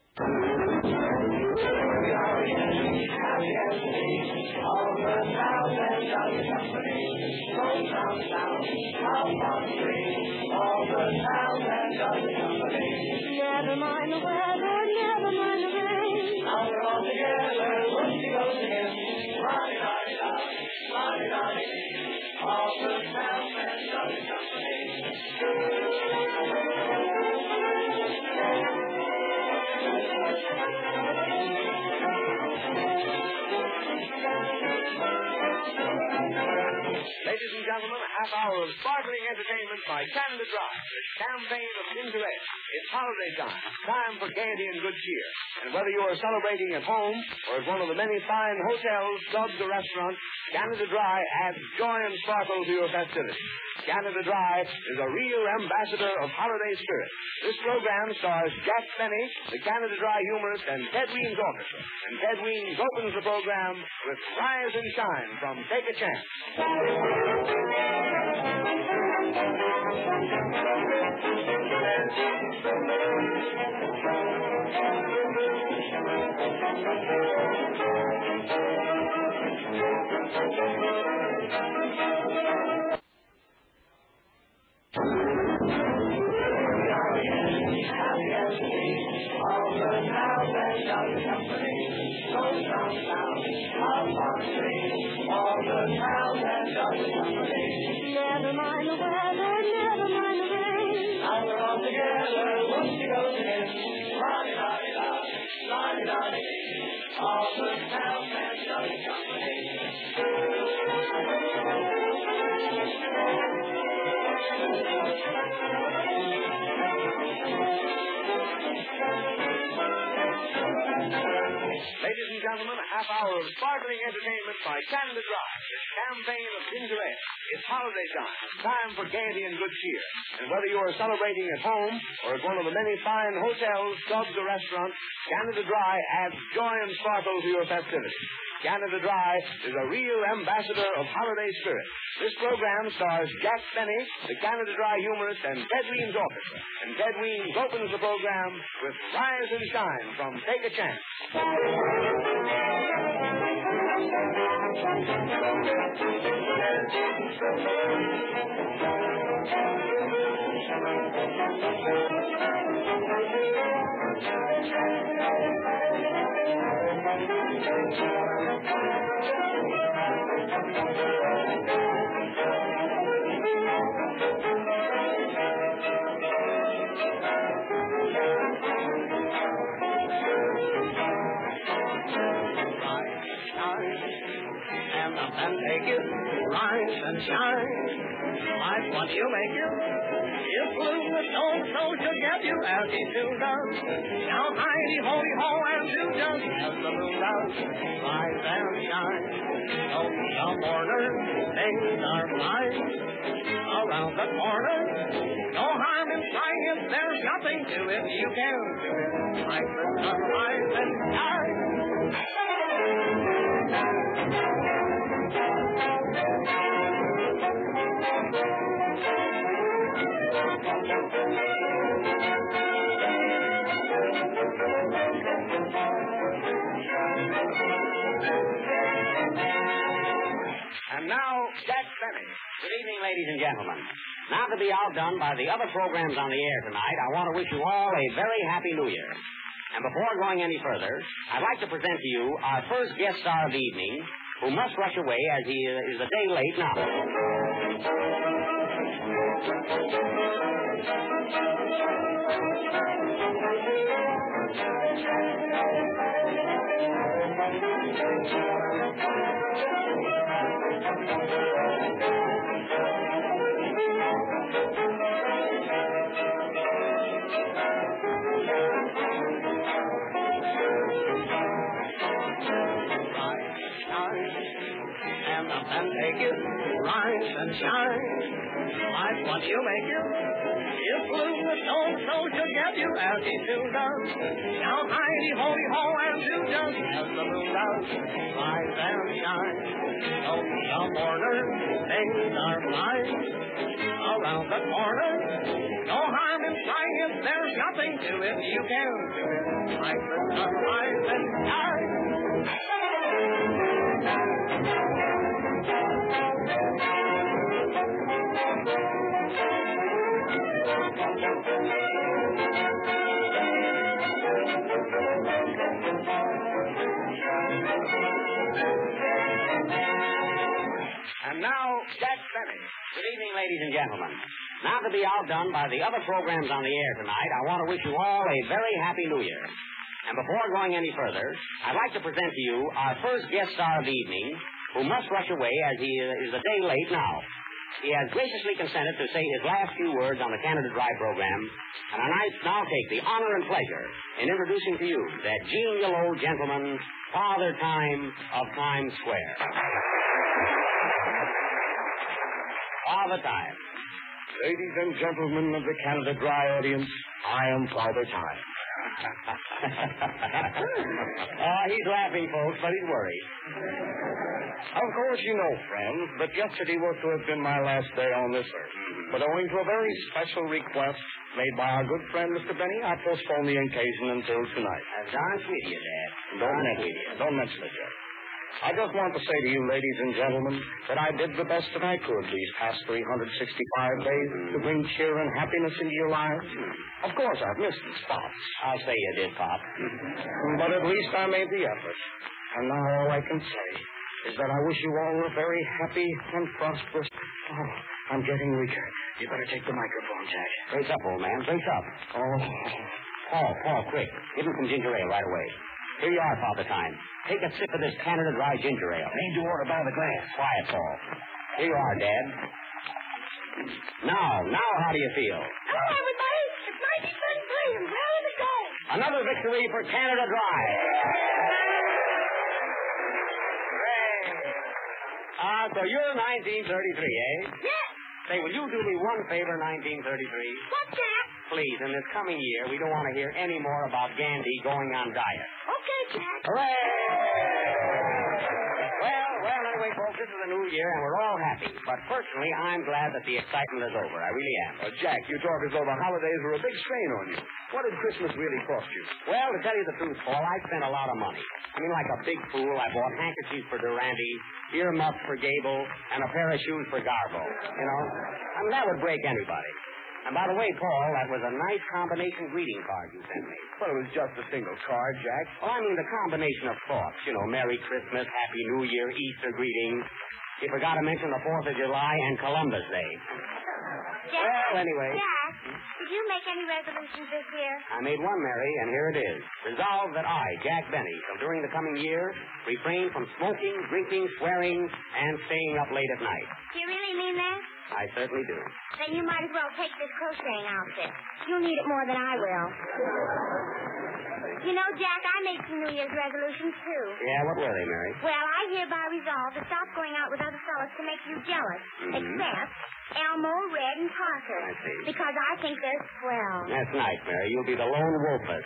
Never mind the weather, never mind the rain. Now we're all together, whoopsie goes again. La-di-da-di-da, la-di-da-di-dee. All the sound and Jolly Company. Ladies and gentlemen, a half hour of sparkling entertainment by Canada Dry. The campaign of ginger ale. It's holiday time for gaiety and good cheer. And whether you are celebrating at home or at one of the many fine hotels, clubs, or restaurants, Canada Dry adds joy and sparkle to your festivities. Canada Dry is a real ambassador of holiday spirit. This program stars Jack Benny, the Canada Dry humorist, and Ted Weems Orchestra. And Ted Weems opens the program with Rise and Shine from Take a Chance. Never mind the weather, never mind the rain. Now we're all together, whoopsie goes again. La-di-da-di-da, la-di-da-di-dee. All the sound and Jolly Company. Ladies and gentlemen, a half hour of sparkling entertainment by Canada Dry. The campaign of ginger ale. It's holiday time for gaiety and good cheer. And whether you are celebrating at home or at one of the many fine hotels, clubs, or restaurants, Canada Dry adds joy and sparkle to your festivities. Canada Dry is a real ambassador of holiday spirit. This program stars Jack Benny, the Canada Dry humorist, and Ted Weems Orchestra. And Ted Weems opens the program with Rise and Shine from Take a Chance. And take it, rise and shine. Like what you make it. If blue the stone so should get you as he soon does. Now heidi holy ho and do just as the moon does. Rise and shine. Don't be a mourner, things are fine. Around the corner, no harm in trying it. There's nothing to it, you can do it. Like the sun, rise and shine. And now, Jack Benny. Good evening, ladies and gentlemen. Now to be outdone by the other programs on the air tonight, I want to wish you all a very happy New Year. And before going any further, I'd like to present to you our first guest star of the evening, who must rush away as he is a day late now. And take it, rise and shine. Like what you make it. If blue the stone so should get you as he soon does. Now heidi holy ho and do just as the moon does. Rise and shine. Don't be a mourner, things are fine. around the corner. No harm in trying it, there's nothing to it. You can do it like the sunrise and And now, Jack Benny. Good evening, ladies and gentlemen. Now to be outdone by the other programs on the air tonight, I want to wish you all a very happy New Year. And before going any further, I'd like to present to you our first guest star of the evening, who must rush away as he is a day late now. He has graciously consented to say his last few words on the Canada Dry program, and I now take the honor and pleasure in introducing to you that genial old gentleman, Father Time of Times Square. Father Time. Ladies and gentlemen of the Canada Dry audience, I am Father Time. He's laughing, folks, but he's worried. Of course, you know, friends, that yesterday was to have been my last day on this earth. But owing to a very special request made by our good friend, Mr. Benny, I postponed the occasion until tonight. That's darn sweet of you, Dad. Don't mention it, Jack. I just want to say to you, ladies and gentlemen, that I did the best that I could these past 365 days to bring cheer and happiness into your lives. Of course, I've missed the spots. I'll say you did, Pop. But at least I made the effort. And now all I can say is that I wish you all a very happy and prosperous... Oh, I'm getting weaker. You better take the microphone, Jack. Brace up, old man. Brace up. Oh. Paul, quick. Give him some ginger ale right away. Here you are, Father Time. Take a sip of this Canada Dry ginger ale. Need to order by the glass. Quiet, Paul. Here you are, Dad. Now, how do you feel? Hello, everybody. It's 1933 and ready to go. Another victory for Canada Dry. Hooray. So you're 1933, eh? Yes. Say, will you do me one favor, 1933? What's that? Please, in this coming year, we don't want to hear any more about Gandhi going on diet. Okay, Jack. Hooray! Well, anyway, folks, this is a new year, and we're all happy. But personally, I'm glad that the excitement is over. I really am. Jack, you talk as though the holidays were a big strain on you. What did Christmas really cost you? Well, to tell you the truth, Paul, I spent a lot of money. I mean, like a big fool, I bought handkerchiefs for Durante, earmuffs for Gable, and a pair of shoes for Garbo. You know? I mean, that would break anybody. And by the way, Paul, that was a nice combination greeting card you sent me. Well, it was just a single card, Jack. Oh, I mean the combination of thoughts. You know, Merry Christmas, Happy New Year, Easter greetings. You forgot to mention the 4th of July and Columbus Day. Jack. Well, anyway. Jack, did you make any resolutions this year? I made one, Mary, and here it is. Resolved that I, Jack Benny, shall during the coming year refrain from smoking, drinking, swearing, and staying up late at night. Do you really mean that? I certainly do. Then you might as well take this crocheting outfit. You'll need it more than I will. You know, Jack, I made some New Year's resolutions, too. Yeah, what were they, Mary? Well, I hereby resolve to stop going out with other fellas to make you jealous. Except Elmo, Red, and Parker. I see. Because I think they're swell. That's nice, Mary. You'll be the lone wolfess.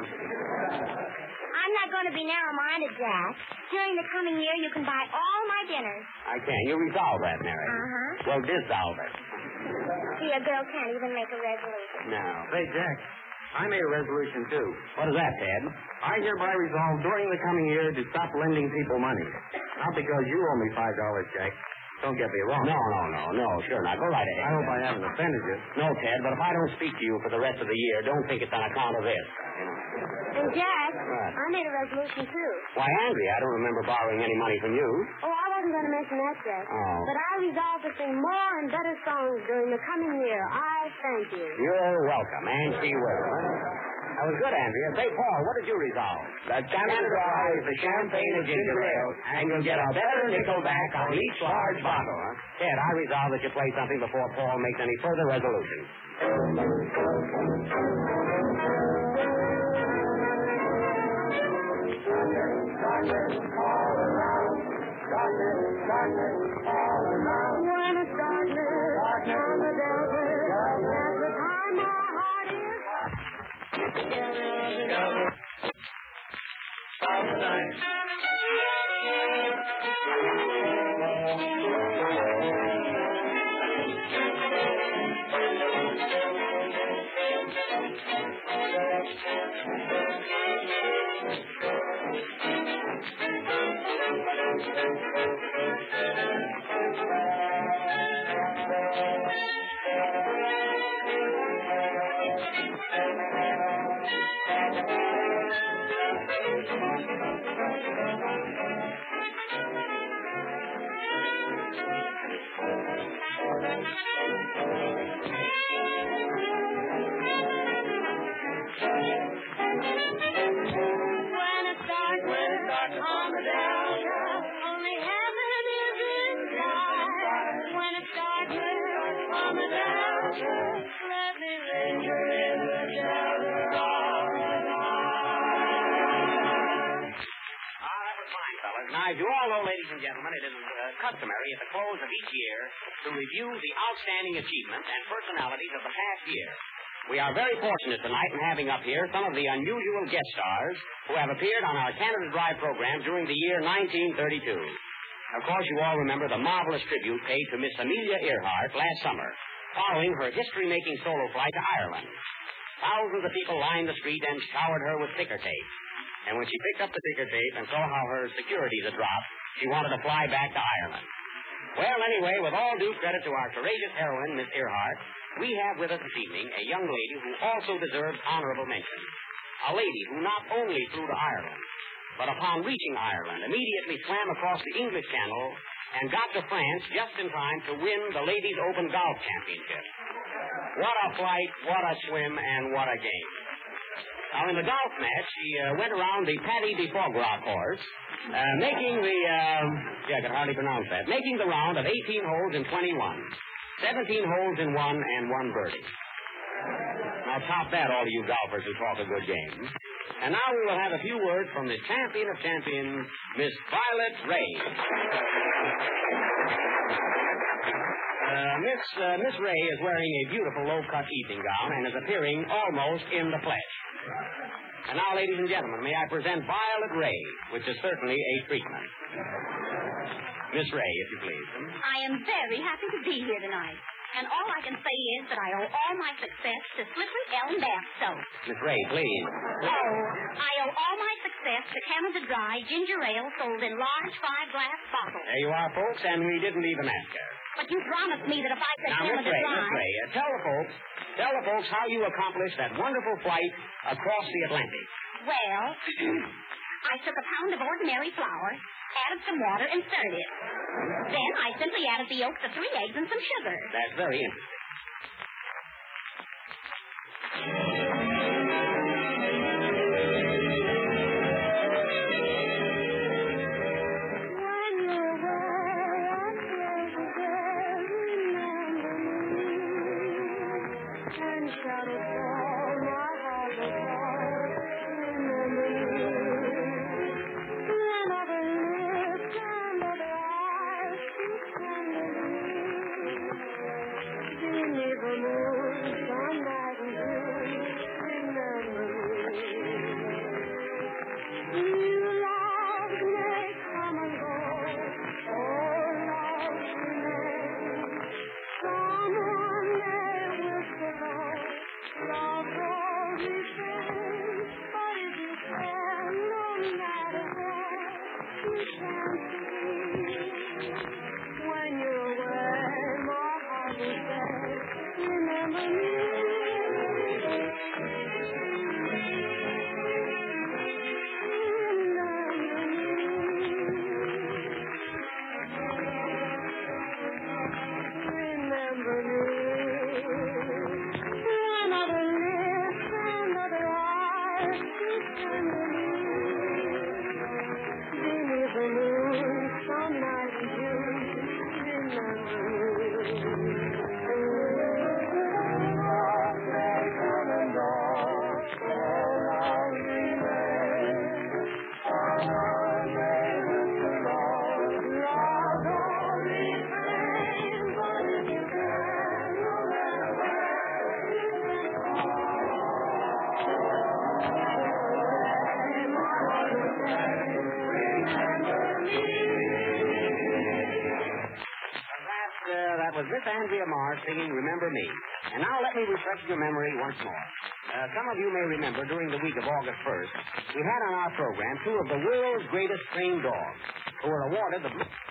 I'm not going to be narrow-minded, Jack. During the coming year, you can buy all my dinners. I can. You resolve that, Mary. Uh-huh. Well, dissolve it. See, a girl can't even make a resolution. No. Say, Jack, I made a resolution, too. What is that, Ted? I hereby resolve during the coming year to stop lending people money. Not because you owe me $5, Jack. Don't get me wrong. No. Sure, now go right ahead. I hope I haven't offended you. No, Ted, but if I don't speak to you for the rest of the year, don't think it's on account of this. And, Jack, What? I made a resolution, too. Why, Andrea, I don't remember borrowing any money from you. Oh, I wasn't going to mention that, Jack. Oh. But I resolved to sing more and better songs during the coming year. I thank you. You're welcome, and she will. That was good, Andrea. Say, Paul, what did you resolve? That Canada Dry is the champagne and ginger ale, and you'll get a better nickel back on each large bottle. Huh? Ted, I resolve that you play something before Paul makes any further resolutions. When it's darkness on the desert, that's the time my heart is. Now, as you all know, ladies and gentlemen, it is customary at the close of each year to review the outstanding achievements and personalities of the past year. We are very fortunate tonight in having up here some of the unusual guest stars who have appeared on our Canada Drive program during the year 1932. Of course, you all remember the marvelous tribute paid to Miss Amelia Earhart last summer, following her history-making solo flight to Ireland. Thousands of people lined the street and showered her with ticker tape. And when she picked up the ticker tape and saw how her securities had dropped, she wanted to fly back to Ireland. Well, anyway, with all due credit to our courageous heroine, Miss Earhart, we have with us this evening a young lady who also deserves honorable mention. A lady who not only flew to Ireland, but upon reaching Ireland, immediately swam across the English Channel and got to France just in time to win the Ladies' Open Golf Championship. What a flight, what a swim, and what a game. Now, in the golf match, she went around the Paddy de Fourgras course, making the, I can hardly pronounce that, making the round of 18 holes in 21, 17 holes in 1, and 1 birdie. Now, top that, all of you golfers who talk a good game. And now we will have a few words from the champion of champions, Miss Violet Ray. Miss Ray is wearing a beautiful low-cut evening gown and is appearing almost in the flesh. And now, ladies and gentlemen, may I present Violet Ray, which is certainly a treatment. Miss Ray, if you please. I am very happy to be here tonight. And all I can say is that I owe all my success to Slippery Ellen Bath Soap. Miss Ray, please. Oh, I owe all my success to Canada Dry ginger ale sold in large 5-glass bottles. There you are, folks, and we didn't even ask her. But you promised me that if I said Now, Canada Dry... Miss Ray, tell the folks how you accomplished that wonderful flight across the Atlantic. Well, I took a pound of ordinary flour, added some water, and stirred it. Then I simply added the yolks of 3 eggs and some sugar. That's very interesting. That was Miss Andrea Marr singing Remember Me. And now let me refresh your memory once more. Some of you may remember during the week of August 1st, we had on our program two of the world's greatest trained dogs who were awarded the...